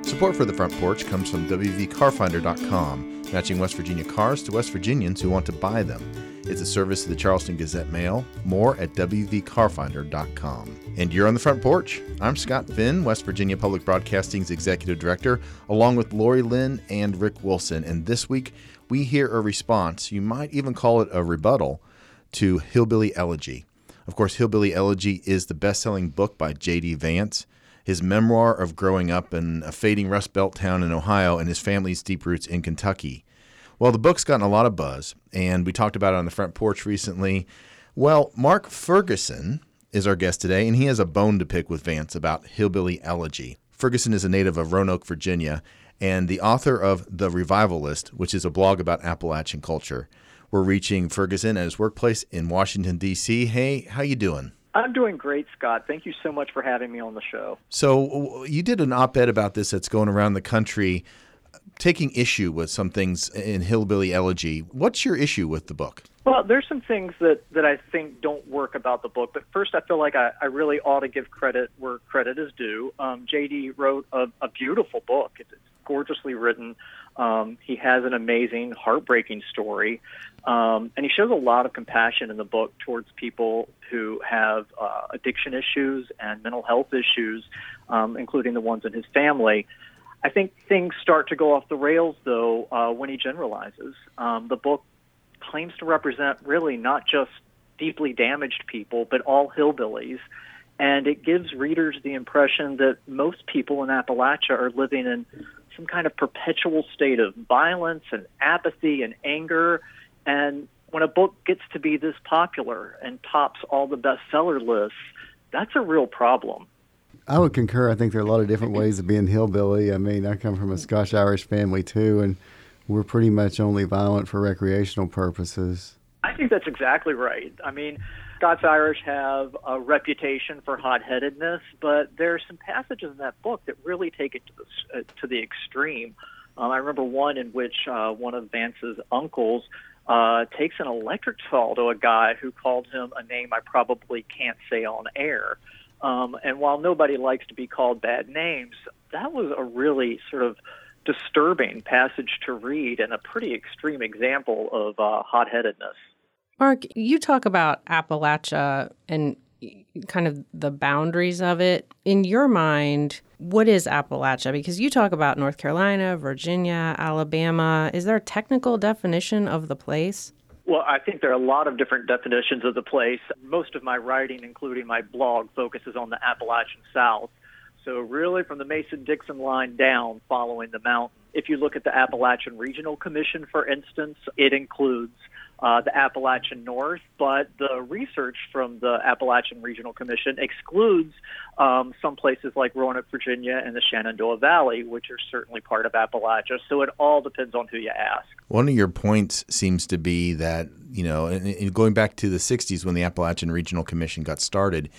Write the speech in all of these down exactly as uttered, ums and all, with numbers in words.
Support for The Front Porch comes from W V car finder dot com, matching West Virginia cars to West Virginians who want to buy them. It's a service of the Charleston Gazette Mail. More at W V car finder dot com. And you're on The Front Porch. I'm Scott Finn, West Virginia Public Broadcasting's Executive Director, along with Lori Lynn and Rick Wilson. And this week, we hear a response, you might even call it a rebuttal, to Hillbilly Elegy. Of course, Hillbilly Elegy is the best-selling book by J D. Vance, his memoir of growing up in a fading Rust Belt town in Ohio and his family's deep roots in Kentucky. Well, the book's gotten a lot of buzz, and we talked about it on The Front Porch recently. Well, Mark Ferguson is our guest today, and he has a bone to pick with Vance about Hillbilly Elegy. Ferguson is a native of Roanoke, Virginia, and the author of The Revivalist, which is a blog about Appalachian culture. We're reaching Ferguson at his workplace in Washington, D C Hey, how you doing? I'm doing great, Scott. Thank you so much for having me on the show. So you did an op-ed about this that's going around the country, taking issue with some things in Hillbilly Elegy. What's your issue with the book? Well, there's some things that, that I think don't work about the book. But first, I feel like I, I really ought to give credit where credit is due. Um, J D wrote a, a beautiful book. It's gorgeously written. Um, he has an amazing, heartbreaking story. Um, and he shows a lot of compassion in the book towards people who have uh, addiction issues and mental health issues, um, including the ones in his family. I think things start to go off the rails, though, uh, when he generalizes. Um, the book claims to represent really not just deeply damaged people, but all hillbillies. And it gives readers the impression that most people in Appalachia are living in some kind of perpetual state of violence and apathy and anger. And when a book gets to be this popular and tops all the bestseller lists, that's a real problem. I would concur. I think there are a lot of different ways of being hillbilly. I mean, I come from a Scotch-Irish family, too, and we're pretty much only violent for recreational purposes. I think that's exactly right. I mean, Scots-Irish have a reputation for hot-headedness, but there are some passages in that book that really take it to the, uh, to the extreme. Um, I remember one in which uh, one of Vance's uncles uh, takes an electric saw to a guy who called him a name I probably can't say on air. Um, and while nobody likes to be called bad names, that was a really sort of disturbing passage to read and a pretty extreme example of uh, hot-headedness. Mark, you talk about Appalachia and kind of the boundaries of it. In your mind, what is Appalachia? Because you talk about North Carolina, Virginia, Alabama. Is there a technical definition of the place? Well, I think there are a lot of different definitions of the place. Most of my writing, including my blog, focuses on the Appalachian South. So really from the Mason-Dixon line down, following the mountain. If you look at the Appalachian Regional Commission, for instance, it includes uh, the Appalachian North, but the research from the Appalachian Regional Commission excludes um, some places like Roanoke, Virginia, and the Shenandoah Valley, which are certainly part of Appalachia. So it all depends on who you ask. One of your points seems to be that, you know, in, in going back to the sixties when the Appalachian Regional Commission got started,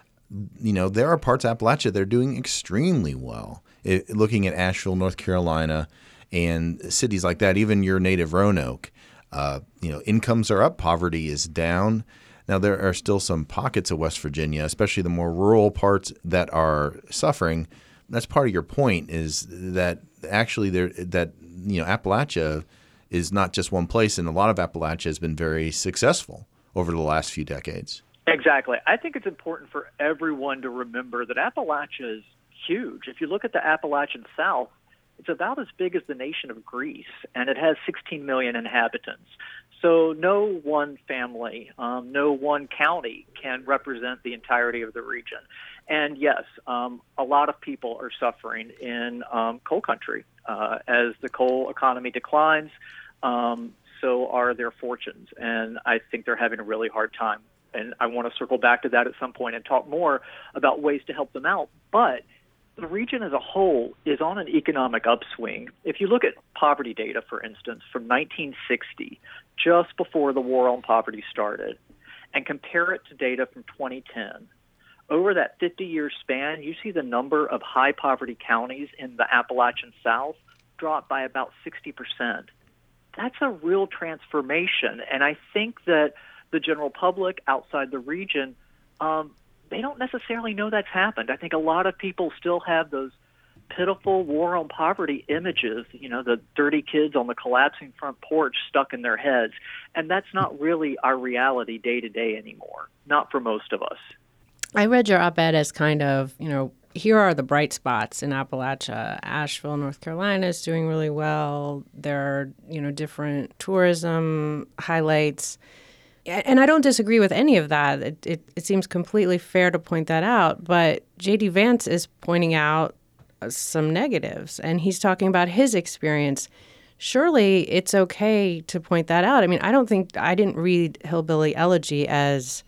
you know, there are parts of Appalachia that are doing extremely well. It, looking at Asheville, North Carolina, and cities like that, even your native Roanoke, uh, you know, incomes are up, poverty is down. Now, there are still some pockets of West Virginia, especially the more rural parts, that are suffering. That's part of your point, is that actually there that, you know, Appalachia is not just one place, and a lot of Appalachia has been very successful over the last few decades. Exactly. I think it's important for everyone to remember that Appalachia is huge. If you look at the Appalachian South, it's about as big as the nation of Greece, and it has sixteen million inhabitants. So no one family, um, no one county can represent the entirety of the region. And yes, um, a lot of people are suffering in um, coal country. Uh, as the coal economy declines, um, so are their fortunes, and I think they're having a really hard time. And I want to circle back to that at some point and talk more about ways to help them out. But the region as a whole is on an economic upswing. If you look at poverty data, for instance, from nineteen sixty, just before the war on poverty started, and compare it to data from twenty ten, over that fifty-year span, you see the number of high-poverty counties in the Appalachian South drop by about sixty percent. That's a real transformation, and I think that the general public outside the region, um, they don't necessarily know that's happened. I think a lot of people still have those pitiful war on poverty images, you know, the dirty kids on the collapsing front porch stuck in their heads. And that's not really our reality day to day anymore, not for most of us. I read your op-ed as kind of, you know, here are the bright spots in Appalachia. Asheville, North Carolina is doing really well. There are, you know, different tourism highlights. And I don't disagree with any of that. It, it, it seems completely fair to point that out. But J D. Vance is pointing out some negatives, and he's talking about his experience. Surely it's okay to point that out. I mean, I don't think, I didn't read Hillbilly Elegy as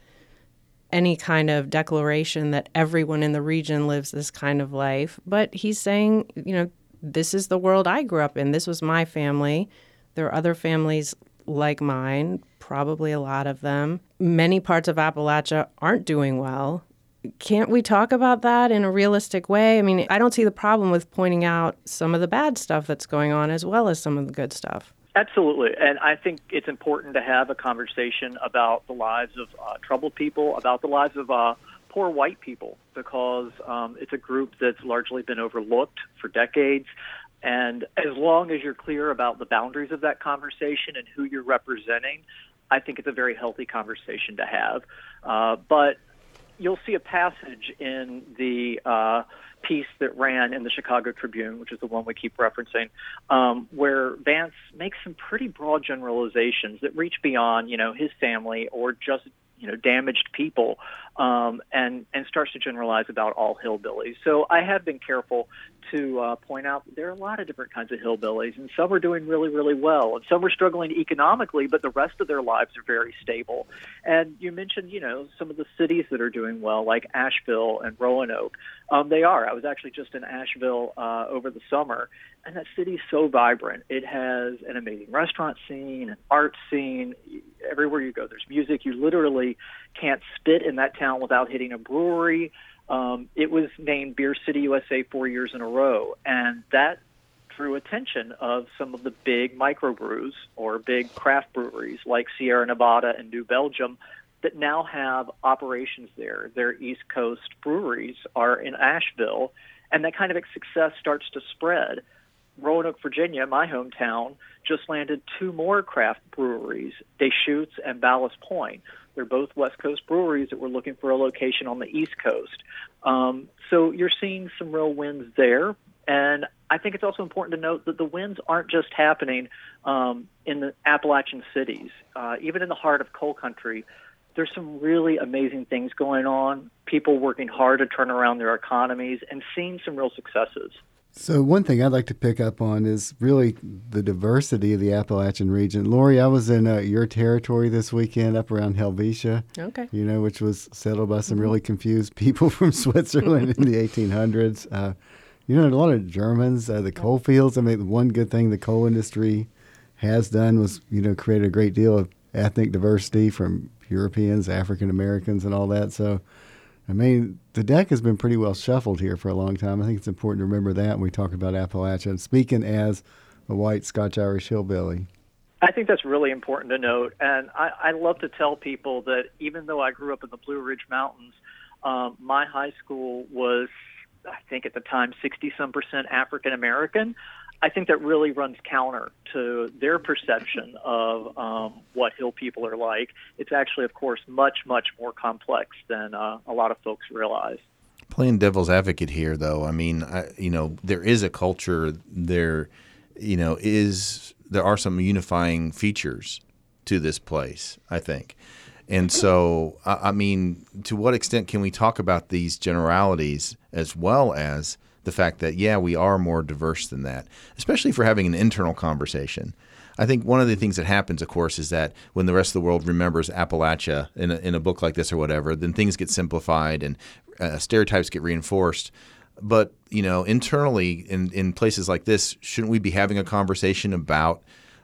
any kind of declaration that everyone in the region lives this kind of life. But he's saying, you know, this is the world I grew up in. This was my family. There are other families like mine, probably a lot of them. Many parts of Appalachia aren't doing well. Can't we talk about that in a realistic way? I mean, I don't see the problem with pointing out some of the bad stuff that's going on as well as some of the good stuff. Absolutely. And I think it's important to have a conversation about the lives of uh, troubled people, about the lives of uh, poor white people, because um, it's a group that's largely been overlooked for decades. And as long as you're clear about the boundaries of that conversation and who you're representing, I think it's a very healthy conversation to have. Uh, but you'll see a passage in the uh, piece that ran in the Chicago Tribune, which is the one we keep referencing, um, where Vance makes some pretty broad generalizations that reach beyond, you know, his family or just, you know, damaged people, um, and, and starts to generalize about all hillbillies. So I have been careful to uh, point out that there are a lot of different kinds of hillbillies, and some are doing really, really well, and some are struggling economically, but the rest of their lives are very stable. And you mentioned, you know, some of the cities that are doing well, like Asheville and Roanoke. Um, they are. I was actually just in Asheville uh, over the summer, and that city's so vibrant. It has an amazing restaurant scene, an art scene. Everywhere you go, there's music. You literally can't spit in that town without hitting a brewery. Um, it was named Beer City U S A four years in a row, and that drew attention of some of the big microbrews or big craft breweries like Sierra Nevada and New Belgium that now have operations there. Their East Coast breweries are in Asheville, and that kind of success starts to spread. Roanoke, Virginia, my hometown, just landed two more craft breweries, Deschutes and Ballast Point. They're both West Coast breweries that were looking for a location on the East Coast. Um, so you're seeing some real wins there. And I think it's also important to note that the wins aren't just happening um, in the Appalachian cities. Uh, even in the heart of coal country, there's some really amazing things going on, people working hard to turn around their economies and seeing some real successes. So one thing I'd like to pick up on is really the diversity of the Appalachian region. Lori, I was in uh, your territory this weekend up around Helvetia, okay. you know, which was settled by some really confused people from Switzerland in the eighteen hundreds. Uh, you know, a lot of Germans, uh, the coal fields. I mean, one good thing the coal industry has done was, you know, create a great deal of ethnic diversity from Europeans, African Americans, and all that. So, I mean, the deck has been pretty well shuffled here for a long time. I think it's important to remember that when we talk about Appalachia. And speaking as a white Scotch-Irish hillbilly. I think that's really important to note. And I, I love to tell people that even though I grew up in the Blue Ridge Mountains, um, my high school was, I think at the time, sixty-some percent African American. I think that really runs counter to their perception of um, what Hill people are like. It's actually, of course, much, much more complex than uh, a lot of folks realize. Playing devil's advocate here, though, I mean, I, you know, there is a culture. There, you know, is there are some unifying features to this place, I think. And so, I, I mean, to what extent can we talk about these generalities as well as the fact that, yeah, we are more diverse than that, especially for having an internal conversation. I think one of the things that happens, of course, is that when the rest of the world remembers Appalachia in a, in a book like this or whatever, then things get simplified and uh, stereotypes get reinforced. But, you know, internally in, in places like this, shouldn't we be having a conversation about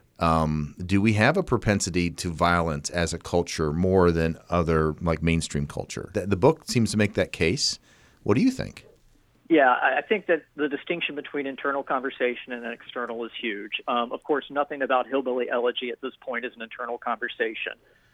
um, do we have a propensity to violence as a culture more than other, like, mainstream culture? The, the book seems to make that case. What do you think? Yeah, I think that the distinction between internal conversation and external is huge. Um, of course, nothing about Hillbilly Elegy at this point is an internal conversation.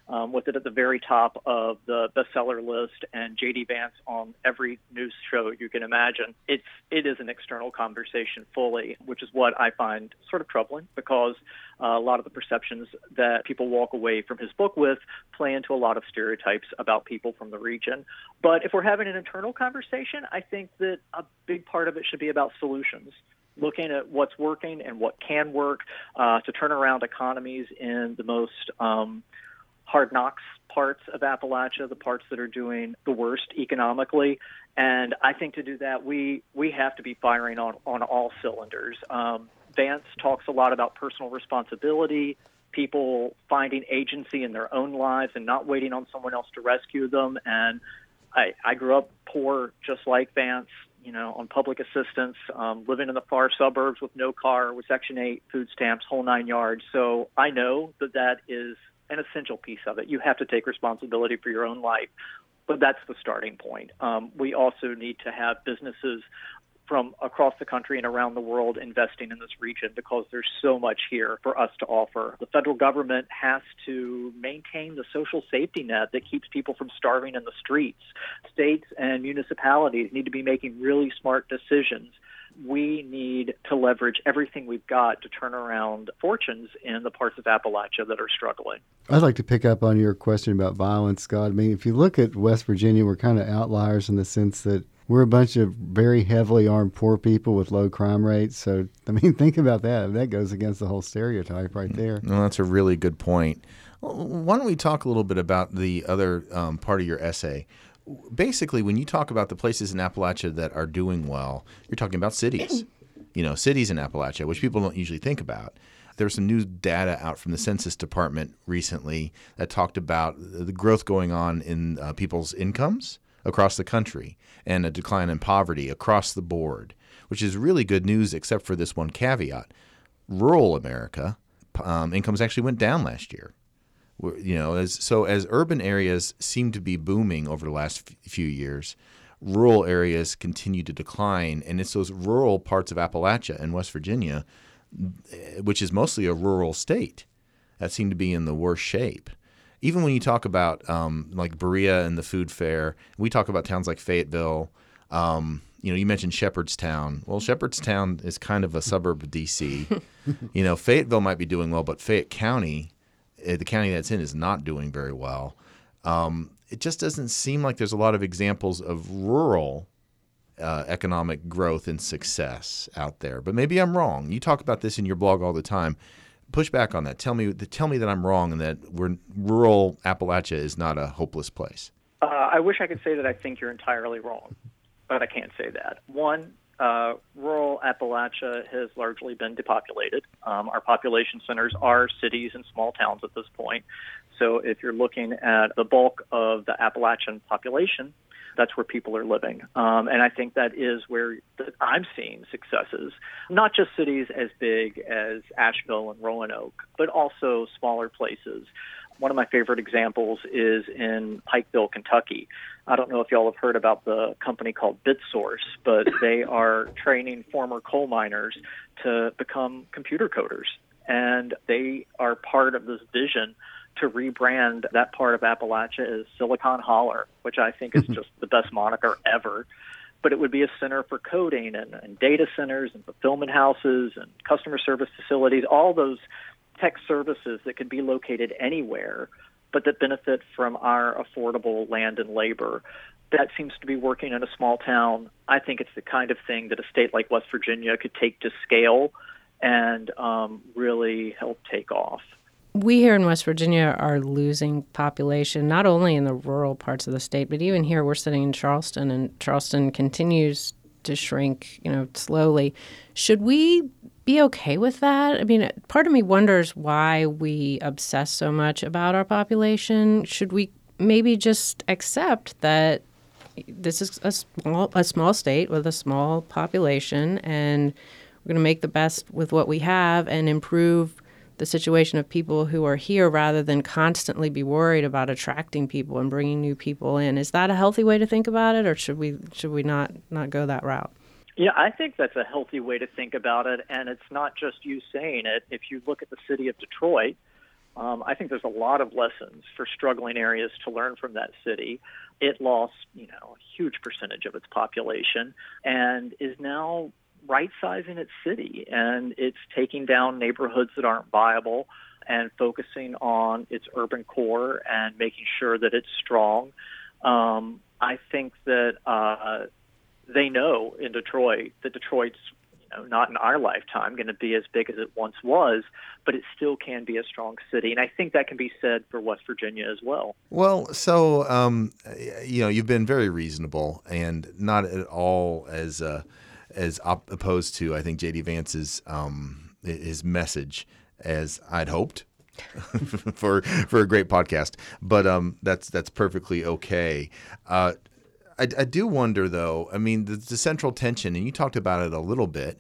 um, with it at the very top of the bestseller list and J D Vance on every news show you can imagine. It's it is an external conversation fully, which is what I find sort of troubling, because uh, a lot of the perceptions that people walk away from his book with play into a lot of stereotypes about people from the region. But if we're having an internal conversation, I think that a big part of it should be about solutions, looking at what's working and what can work uh, to turn around economies in the most um, hard knocks parts of Appalachia, the parts that are doing the worst economically. And I think to do that, we we have to be firing on, on all cylinders. Um, Vance talks a lot about personal responsibility, people finding agency in their own lives and not waiting on someone else to rescue them. And I, I grew up poor, just like Vance, you know, on public assistance, um, living in the far suburbs with no car, with Section eight, food stamps, whole nine yards. So I know that that is an essential piece of it. You have to take responsibility for your own life, but that's the starting point. Um, we also need to have businesses from across the country and around the world investing in this region, because there's so much here for us to offer. The federal government has to maintain the social safety net that keeps people from starving in the streets. States and municipalities need to be making really smart decisions. We need to leverage everything we've got to turn around fortunes in the parts of Appalachia that are struggling. I'd like to pick up on your question about violence, Scott. I mean, if you look at West Virginia, we're kind of outliers in the sense that we're a bunch of very heavily armed poor people with low crime rates. So, I mean, think about that. That goes against the whole stereotype right there. Well, that's a really good point. Why don't we talk a little bit about the other um, part of your essay? Basically, when you talk about the places in Appalachia that are doing well, you're talking about cities, you know, cities in Appalachia, which people don't usually think about. There was some new data out from the Census Department recently that talked about the growth going on in uh, people's incomes across the country and a decline in poverty across the board, which is really good news except for this one caveat. Rural America, um, incomes actually went down last year. You know, as so as urban areas seem to be booming over the last f- few years, rural areas continue to decline, and it's those rural parts of Appalachia and West Virginia, which is mostly a rural state, that seem to be in the worst shape. Even when you talk about um, like Berea and the food fair, we talk about towns like Fayetteville. Um, you know, you mentioned Shepherdstown. Well, Shepherdstown is kind of a suburb of D C You know, Fayetteville might be doing well, but Fayette County, the county that's in, is not doing very well. Um, it just doesn't seem like there's a lot of examples of rural uh, economic growth and success out there. But maybe I'm wrong. You talk about this in your blog all the time. Push back on that. Tell me, tell me that I'm wrong and that we're, rural Appalachia is not a hopeless place. Uh, I wish I could say that I think you're entirely wrong, but I can't say that. One, uh, rural Appalachia has largely been depopulated. Um, our population centers are cities and small towns at this point. So if you're looking at the bulk of the Appalachian population, that's where people are living. Um, and I think that is where the, I'm seeing successes, not just cities as big as Asheville and Roanoke, but also smaller places. One of my favorite examples is in Pikeville, Kentucky. I don't know if y'all have heard about the company called BitSource, but they are training former coal miners to become computer coders. And they are part of this vision to rebrand that part of Appalachia as Silicon Holler, which I think is just the best moniker ever. But it would be a center for coding and, and data centers and fulfillment houses and customer service facilities, all those tech services that could be located anywhere, but that benefit from our affordable land and labor. That seems to be working in a small town. I think it's the kind of thing that a state like West Virginia could take to scale and um, really help take off. We here in West Virginia are losing population, not only in the rural parts of the state, but even here we're sitting in Charleston, and Charleston continues to shrink, you know, slowly. Should we be okay with that? I mean, part of me wonders why we obsess so much about our population. Should we maybe just accept that this is a small, a small state with a small population, and we're going to make the best with what we have and improve the situation of people who are here rather than constantly be worried about attracting people and bringing new people in? Is that a healthy way to think about it, or should we should we not, not go that route? Yeah, I think that's a healthy way to think about it, and it's not just you saying it. If you look at the city of Detroit, Um, I think there's a lot of lessons for struggling areas to learn from that city. It lost, you know, a huge percentage of its population and is now right-sizing its city, and it's taking down neighborhoods that aren't viable and focusing on its urban core and making sure that it's strong. Um, I think that uh, they know in Detroit that Detroit's, you know, not in our lifetime going to be as big as it once was, but it still can be a strong city. And I think that can be said for West Virginia as well. Well, so, um, you know, you've been very reasonable and not at all as uh, as op- opposed to, I think, J D. Vance's um, his message as I'd hoped for for a great podcast. But um, that's that's perfectly okay. Uh, I, I do wonder, though, I mean, the, the central tension, and you talked about it a little bit,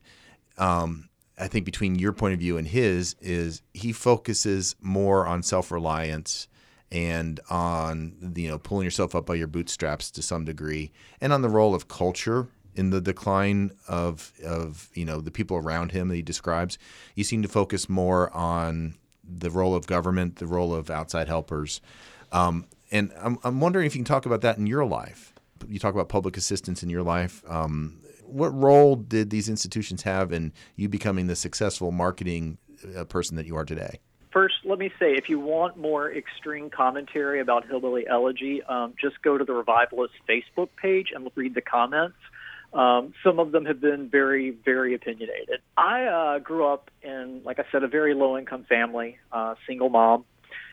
um, I think between your point of view and his, is he focuses more on self-reliance and on, you know, pulling yourself up by your bootstraps to some degree, and on the role of culture in the decline of, of you know, the people around him that he describes. You seem to focus more on the role of government, the role of outside helpers. Um, and I'm, I'm wondering if you can talk about that in your life. You talk about public assistance in your life. Um, what role did these institutions have in you becoming the successful marketing uh, person that you are today? First, let me say, if you want more extreme commentary about Hillbilly Elegy, um, just go to the Revivalist Facebook page and read the comments. Um, some of them have been very, very opinionated. I uh, grew up in, like I said, a very low-income family, uh, single mom,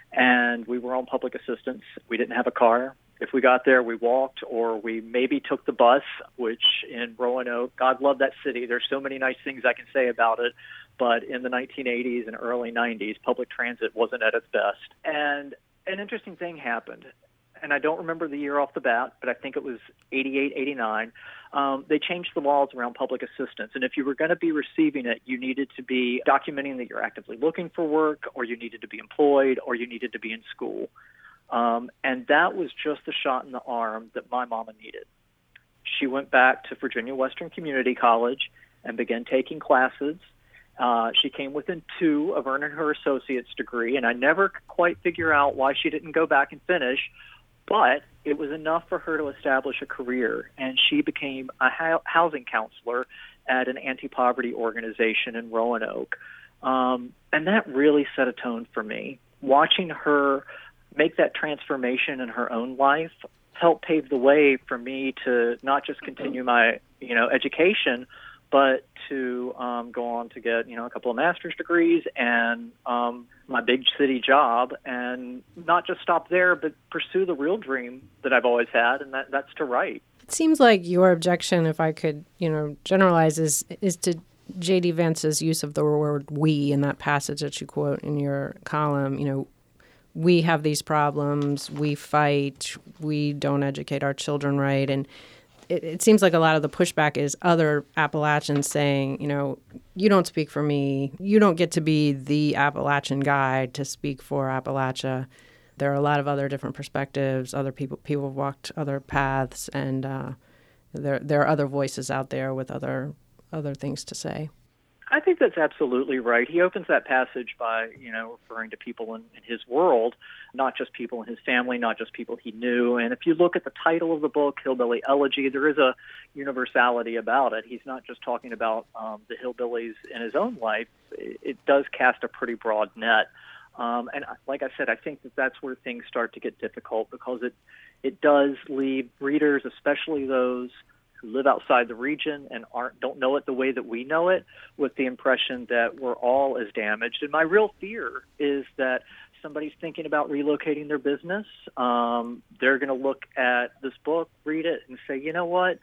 and we were on public assistance. We didn't have a car. If we got there, we walked, or we maybe took the bus, which in Roanoke, God love that city. There's so many nice things I can say about it. But in the nineteen eighties and early nineties, public transit wasn't at its best. And an interesting thing happened. And I don't remember the year off the bat, but I think it was eighty-eight, eighty-nine. Um, they changed the laws around public assistance. And if you were going to be receiving it, you needed to be documenting that you're actively looking for work, or you needed to be employed, or you needed to be in school. Um, and that was just the shot in the arm that my mama needed. She went back to Virginia Western Community College and began taking classes. Uh, she came within two of earning her associate's degree, and I never could quite figure out why she didn't go back and finish, but it was enough for her to establish a career, and she became a ho- housing counselor at an anti-poverty organization in Roanoke. Um, and that really set a tone for me. Watching her make that transformation in her own life helped pave the way for me to not just continue my, you know, education, but to um, go on to get, you know, a couple of master's degrees and um, my big city job, and not just stop there, but pursue the real dream that I've always had, and that, that's to write. It seems like your objection, if I could, you know, generalize, is, is to J D. Vance's use of the word "we" in that passage that you quote in your column. You know, we have these problems, we fight, we don't educate our children right. And it, it seems like a lot of the pushback is other Appalachians saying, you know, you don't speak for me. You don't get to be the Appalachian guy to speak for Appalachia. There are a lot of other different perspectives. Other people people have walked other paths, and uh, there there are other voices out there with other other things to say. I think that's absolutely right. He opens that passage by, you know, referring to people in, in his world, not just people in his family, not just people he knew. And if you look at the title of the book, Hillbilly Elegy, there is a universality about it. He's not just talking about um, the hillbillies in his own life. It, it does cast a pretty broad net. Um, and like I said, I think that that's where things start to get difficult, because it, it does leave readers, especially those who live outside the region and aren't don't know it the way that we know it, with the impression that we're all as damaged. And my real fear is that somebody's thinking about relocating their business. Um, they're going to look at this book, read it, and say, you know what,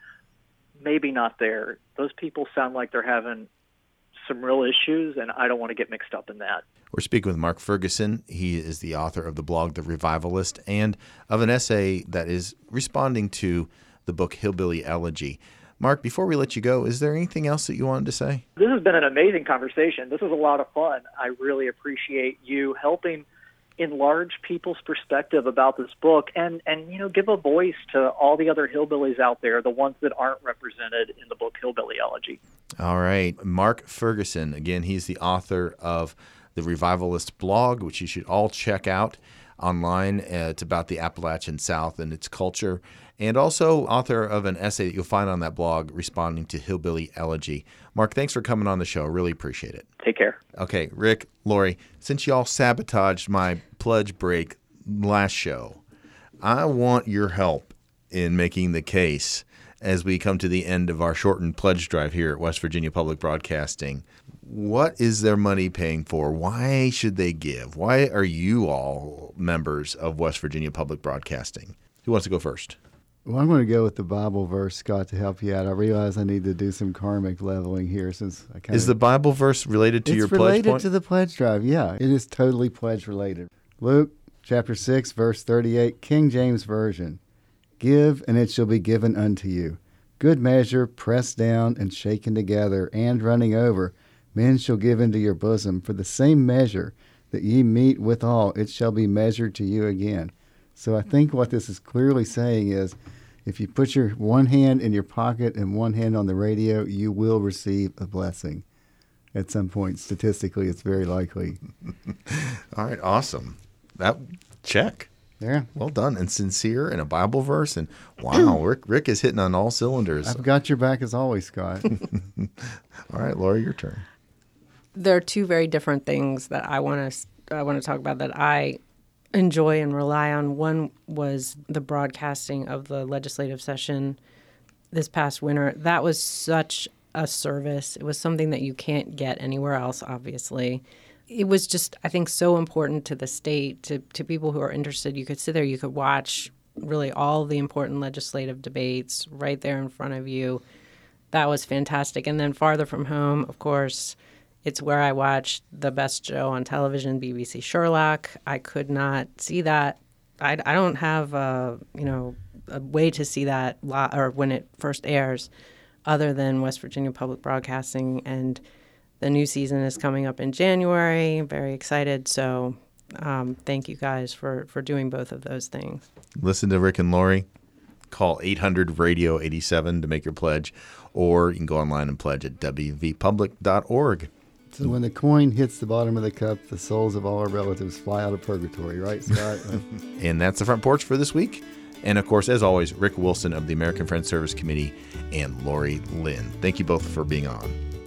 maybe not there. Those people sound like they're having some real issues, and I don't want to get mixed up in that. We're speaking with Mark Ferguson. He is the author of the blog The Revivalist and of an essay that is responding to the book Hillbilly Elegy. Mark, before we let you go, is there anything else that you wanted to say? This has been an amazing conversation. This was a lot of fun. I really appreciate you helping enlarge people's perspective about this book, and, and you know, give a voice to all the other hillbillies out there, the ones that aren't represented in the book Hillbilly Elegy. All right. Mark Ferguson, again, he's the author of the Revivalist blog, which you should all check out online. Uh, it's about the Appalachian South and its culture, and also author of an essay that you'll find on that blog responding to Hillbilly Elegy. Mark, thanks for coming on the show. Really appreciate it. Take care. Okay, Rick, Lori, since y'all sabotaged my pledge break last show, I want your help in making the case as we come to the end of our shortened pledge drive here at West Virginia Public Broadcasting. What is their money paying for? Why should they give? Why are you all members of West Virginia Public Broadcasting? Who wants to go first? Well, I'm going to go with the Bible verse, Scott, to help you out. I realize I need to do some karmic leveling here since I kind Is of... the Bible verse related to it's your pledge related point? to the pledge drive, yeah. It is totally pledge related. Luke chapter six, verse thirty-eight, King James Version. Give, and it shall be given unto you. Good measure, pressed down and shaken together, and running over, men shall give into your bosom. For the same measure that ye meet withal, it shall be measured to you again. So I think what this is clearly saying is, if you put your one hand in your pocket and one hand on the radio, you will receive a blessing. At some point, statistically, it's very likely. All right, awesome. That check. Yeah. Well done. And sincere and a Bible verse. And wow, Rick Rick is hitting on all cylinders. I've got your back as always, Scott. All right, Lori, your turn. There are two very different things that I want to I want to talk about that I enjoy and rely on. One was the broadcasting of the legislative session this past winter. That was such a service. It was something that you can't get anywhere else, obviously. It was just, I think, so important to the state, to, to people who are interested. You could sit there, you could watch really all the important legislative debates right there in front of you. That was fantastic. And then farther from home, of course, it's where I watched the best show on television, B B C Sherlock. I could not see that. I, I don't have a, you know, a way to see that li- or when it first airs other than West Virginia Public Broadcasting. And the new season is coming up in January. I'm very excited. So um, thank you guys for, for doing both of those things. Listen to Rick and Lori. Call eight hundred radio eighty-seven to make your pledge, or you can go online and pledge at w v public dot org. So when the coin hits the bottom of the cup, the souls of all our relatives fly out of purgatory, right, Scott? And that's the Front Porch for this week. And, of course, as always, Rick Wilson of the American Friends Service Committee and Lori Lynn. Thank you both for being on.